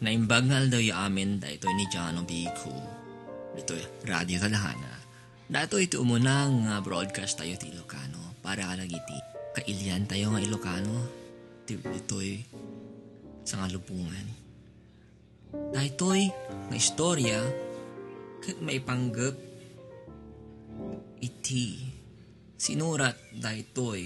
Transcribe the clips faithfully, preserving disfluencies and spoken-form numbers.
Naimbagal daw yung amin da ito ni Jano Biko. Ito radio talahana. Dato ito umunang nga broadcast tayo ti Ilocano para kalagiti. Kailian tayo nga Ilocano. Ito'y sa nga lupungan. Dahito'y nga istorya kat maipanggap iti sinurat dahito'y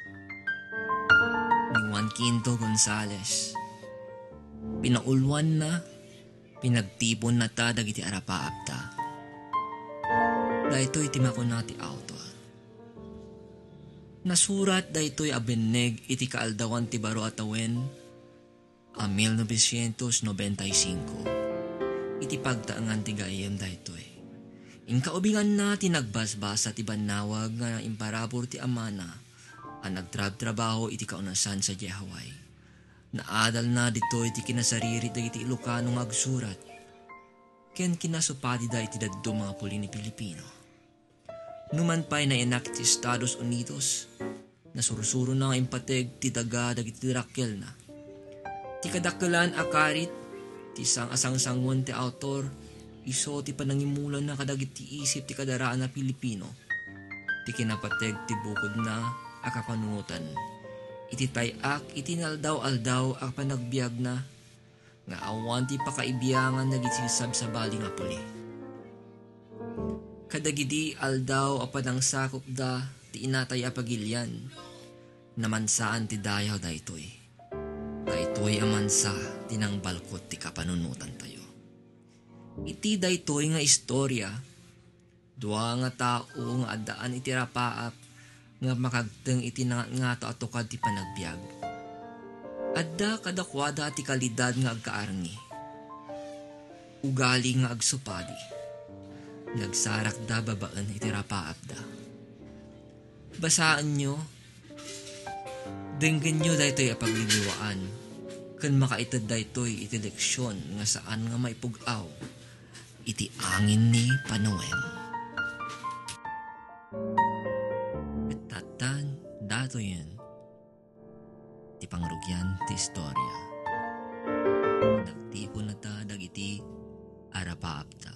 ni Juan Quinto Gonzales. Pinaulwan na, pinagtipon na ta dagiti arapaap ta. Dahito'y timakon na ti autor. Nasurat dahito'y abeneg iti kaaldawan ti baro atawen a nineteen ninety-five. Iti pagtaangan ti gayem dahito'y. Inkaubingan na tinagbasbasa ti banawag nga imparabor ti amana ang nagtrab-trabaho iti kaunasan sa Hawaii. Naadal na dito iti kinasariri iti Ilocano nga agsurat. Ken kinasupadi da iti daddo mga puli ni Pilipino. Numan pa'y nainak ti Estados Unidos, nasursuro na nga impateg ti daga dagiti Raquel na. Ti kadakkelan akarit, ti sang asang-sangon ti autor, iso ti panangimulan na kadagiti isip ti kadaraan na Pilipino. Ti kinapateg ti bukod na akapanunutan. Iti tayak, iti naldaw-aldaw ak panagbiag na, nga awan ti pakaibiyangan nagisisab sa bali nga puli. Kadagidi aldaw apan ang sakop da, ti inatay apagilyan, namansaan ti dayaw da ito'y. Daytoy amansa, tinang balkot ti kapanunutan tayo. Iti daytoy nga istorya, dua nga tao nga adaan iti rapaap, nga makagteng iti nga to atukad ti panagbiag. Adda kadakwada ti kalidad nga agkaarngi. Ugali nga agsupadi. Nagsarak da babaan iti rapaap da. Basaan nyo, denggan nyo daytoy apagliliwaan, kan makaitad daytoy iti leksyon nga saan nga maipugaw, iti angin ni Panoem. Tatan, dato yan, ti pangrugyan ti istorya. Nagtipo na ta dagiti arapaap ta.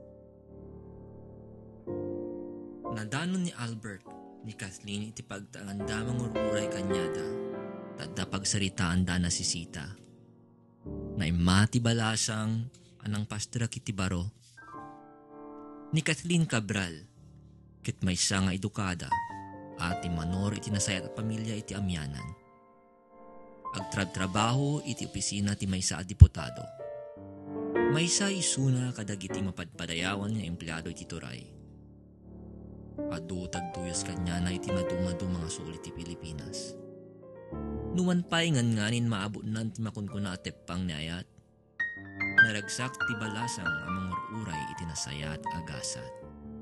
Nadanon ni Albert ni Kathleen iti pagtaangan damang ururay kanyada, tadda pagsaritaan da na si Sita. Na imati balasang anang pastra kiti baro. Ni Kathleen Cabral, kit may siya nga edukada, at manor iti nasayat at pamilya iti amyanan. Agtrab-trabaho iti opisina ti maysa a diputado. Maysa isuna kadagiti mapadpadayawan nga empleyado iti turay. Adu tagduyas kanya na iti madumadu mga sulit ti Pilipinas. Numan pa'y ngan-nganin maabot nan ti makunkuna at tepang ni ayat. Naragsak ti balasang amang ururay iti nasayat agasat.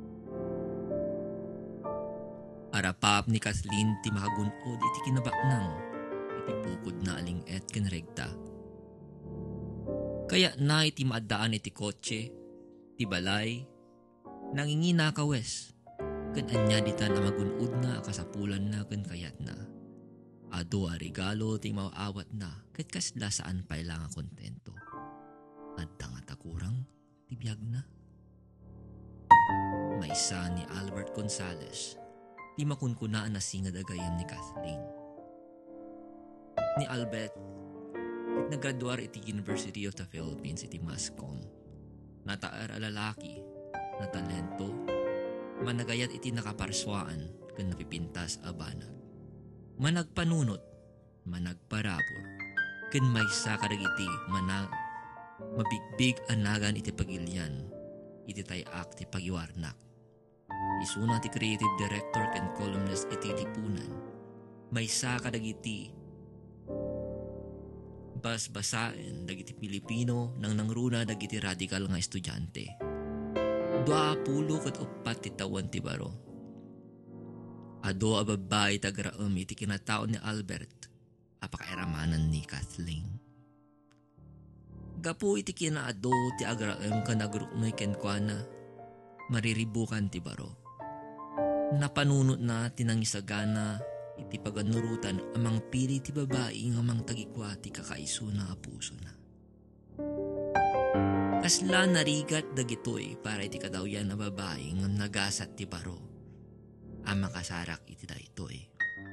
Arapap ni Kathleen ti makagunod iti kinabaknang iti bukod na aling et kenregta. Kaya na iti maadaan iti kotse, ti balay, nangingina kawes. Kan anya ditan na magunod na kasapulan na kan kayat na. Ado a regalo ti mauawat na ket kasla saan pay lang a kontento. Adda nga takurang ti biag na. Maysa ni Albert Gonzales ti makunkunaan na singad agayam ni Kathleen. Ni Albert ket naggraduar iti University of the Philippines iti Mascom. Nataar a lalaki na talento, managayat iti nakaparswaan ken napipintas a banag. Managpanunot, managparabor, ken maysa kadagiti manag mabigbig anagan iti pagilyan, iti tayak ti pagiwarnak. Isuna ti creative director ken columnist iti lipunan. Maysa kadagiti basbasaen dagiti Pilipino nang nangruna dagiti radical nga estudyante. Dua pulo ket upat ti tawen ti baro. Ado a babay tagraem iti kinataon ni Albert, apakairamanan ni Kathleen. Gapu iti kinaado ti agraem ka nagruknoy ken kuana, mariribukan ti baro. Napanunot na tinangisagana iti paganurutan amang pili ti babae nga mang tagikwa ti kakaiso na apuso na. Kasla narigat dagitoy para iti kadaw yan na babae ng nagasat ti baro. Ang makasarak iti daytoy.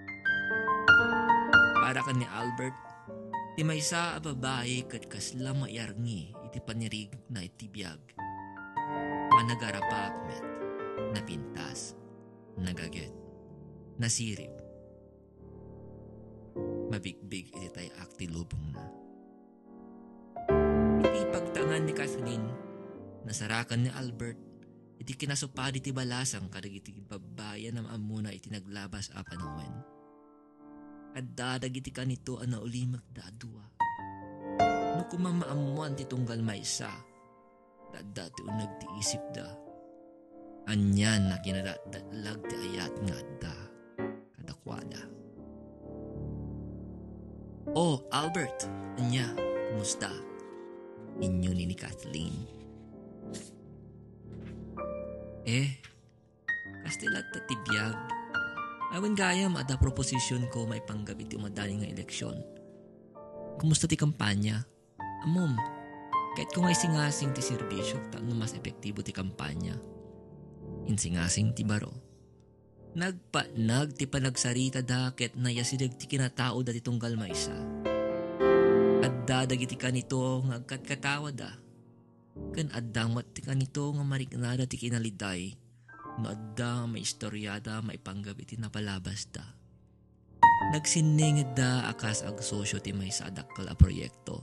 Para ka ni Albert, ti maysa a babae kat kasla maiyarngi iti panirig na iti biyag. Managarapakmet, napintas, nagaget, nasirip. Mabigbig iti tay akti lubong na. Iti pagtangan ni Kathleen, nasarakan ni Albert, iti kinasupadi ti balasang kadag iti babayan na maamuna iti naglabas a panawen. At dadag iti kanito ana uli magdadua. No kumamaamuan ti tunggal maysa, dadda ti unag ti isip da. Anyan na kinadalag ti ayat nga da kadakwada. Oh, Albert, anya, kumusta? Inyo ni ni Kathleen. Eh, kastilat ta tibiyag. Awan gayam ada proposisyon ko may panggabi ti umadaling nga eleksyon. Kumusta ti kampanya? Amom, kahit kung ay singasing ti serbisyo, taano mas epektibo ti kampanya. Insingasing ti baro. Nagpanag ti panagsarita da ket nayasidag ti kinatao da ti tunggal maysa. At dadag iti kanito nga agkatkatawa da. Kan addamat ti kanito nga mariknada ti kinaliday. No adda may istoryada maipanggab iti napalabas da. Nagsiningid da akas ag sosyo ti maysa adakkel a proyekto.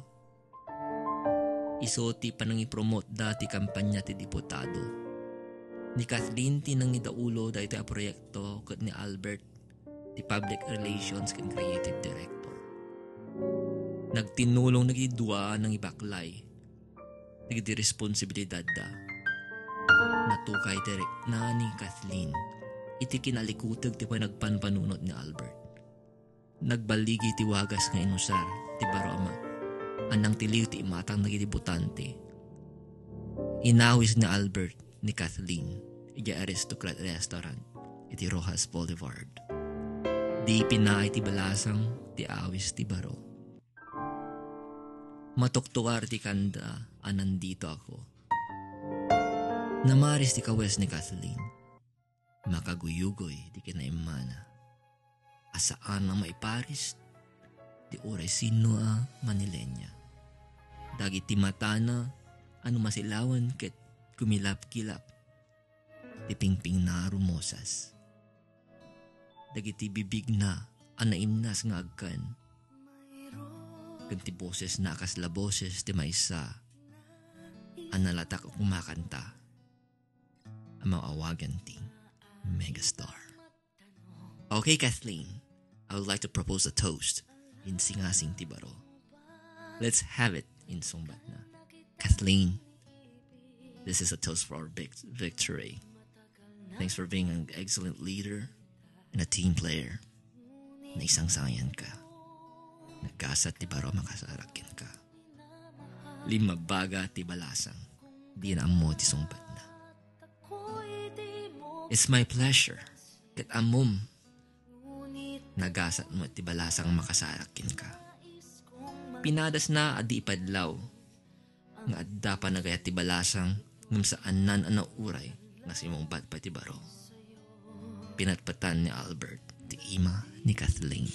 Iso ti panangipromote da ti kampanya ti diputado. Ni Kathleen ti nang idaulo da ito a proyekto kat ni Albert ti Public Relations and Creative Director. Nagtinulong nagidua ng ibaklay. Nagidi responsibilidad da. Natukay direct na ni Kathleen. Iti kinalikutag ti panagpanpanunot ni Albert. Nagbaligi ti wagas nga inusar ti baroma. Anang tiliw ti imatang nagidibutante. Inawis ni Albert ni Kathleen iti aristocrat restaurant iti Rojas Boulevard. Di pinaay ti balasang ti awis ti baro. Matuktuar ti kanda anandito ako. Namaris ti kawes ni Kathleen. Makaguyugoy di kinaimana. Asaan ang maiparis ti oray sino a Manilenya. Dagiti matana ano masilawan ket kumilap-kilap, ti pingping na rumosas. Dagiti bibig na anaimnas nga agkan. Kanti boses na akasla boses ti maysa, analatak o kumakanta. Ang maawagan ti megastar. Okay, Kathleen, I would like to propose a toast in singasing ti baro. Let's have it in sumbat na. Kathleen, this is a toast for our vic- victory. Thanks for being an excellent leader and a team player. Na isang sayan ka. Nagkasat ti baro makasarakin ka. Lima baga ti balasang. Di na amo ti sumpat na. It's my pleasure that amom nagasat mo ti balasang makasarakin ka. Pinadas na adi ipadlaw nga adda pa nagayat ti balasang ngam saan nan ana uray na simong bat pa ti baro. Pinatpatan ni Albert ti ima ni Kathleen.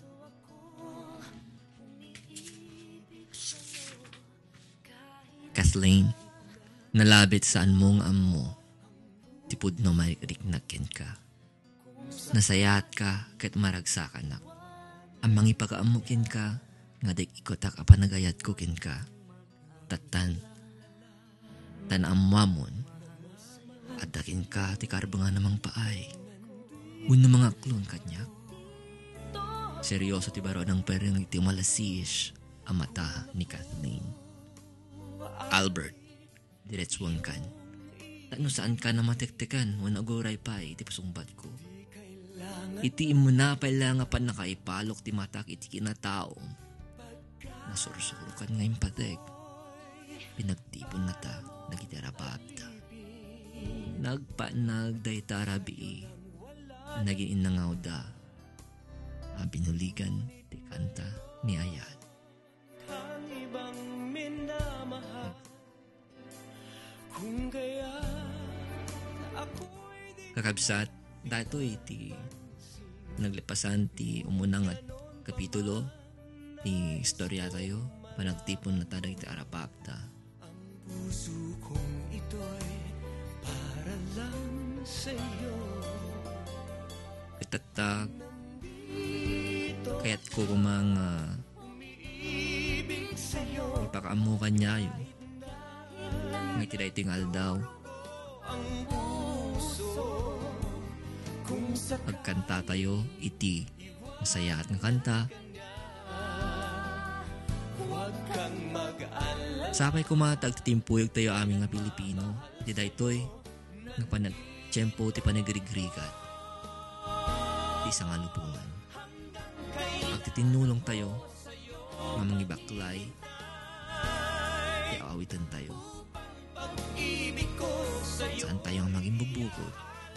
Kathleen, nalabit saan mong amo ti pudno mariknakin ka. Nasayat ka ket maragsakan nak. Amang ipagaamukin ka nga dik ikotak apanagayat ko kin ka. Tatan tan amwamon at dakin ka ti karbangan namang paay. Uno mga klon kanya. Seryoso ti baro ng perang iti malasish ang mata ni Kathleen. Albert, diretsuan kan. Tano saan ka na matiktikan o naguray pa iti pasumbat ko. Iti imuna pala nga pan nakaipalok ti matak iti kinatao. Nasursuro kan ngayong patek. Pinagtipon na ta, nagitarababda. Nagpanag day tarabi, naging inangaw da. Binuligan ti kanta ni Ayat. kakabsat, dato iti naglipasan ti umunang at kapitulo ti istorya tayo, panagtipon na tadag ti Arapapta. Puso kong ito'y para lang sa'yo. Itatag, kaya't ko kumang uh, ipakaamukan niya yun. May tiday tingal daw. Pagkanta tayo, iti masaya at ng kanta. Sapay kumatag titimpuyog tayo aming nga Pilipino. Di daytoy nga panag tiyempo ti panagrigrigat. Di sa nga lupungan. Pagtitinulong tayo nga mangibaklay. Di awitan tayo. Saan tayo ang maging bubukod?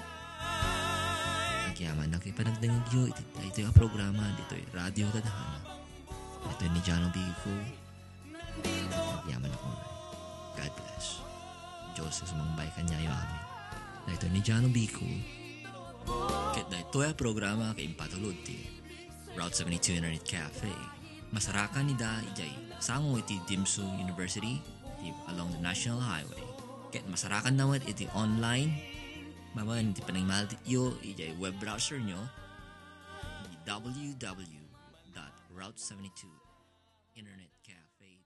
Nagyaman na kayo panagdangigyo. Ito yung programa. Dito yung Radio Tadhana. Ito ni Jano Bico. Yaman ako na. God bless. Diyos sa sumangbay kanya yung amin. Na ito ni Jano Bico. Kahit na ito yung programa kay Impatulod ti Route seventy-two Internet Cafe. Masarakan ni da ijay sango iti Dimsu University iti along the National Highway. Kahit masarakan naman iti online maman iti panangmal itiyo ijay web browser nyo w w w dot route seventy-two internet cafe